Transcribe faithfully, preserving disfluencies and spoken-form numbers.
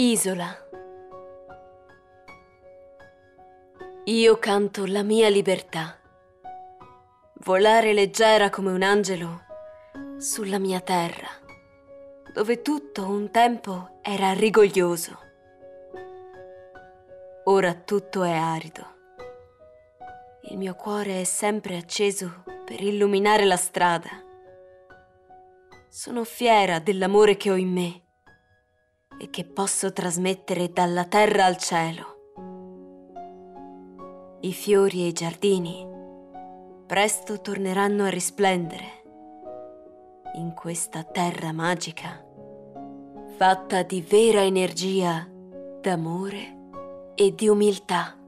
Isola. Io canto la mia libertà. Volare leggera come un angelo sulla mia terra, dove tutto un tempo era rigoglioso. Ora tutto è arido. Il mio cuore è sempre acceso per illuminare la strada. Sono fiera dell'amore che ho in me e che posso trasmettere dalla terra al cielo. I fiori e i giardini presto torneranno a risplendere in questa terra magica, fatta di vera energia, d'amore e di umiltà.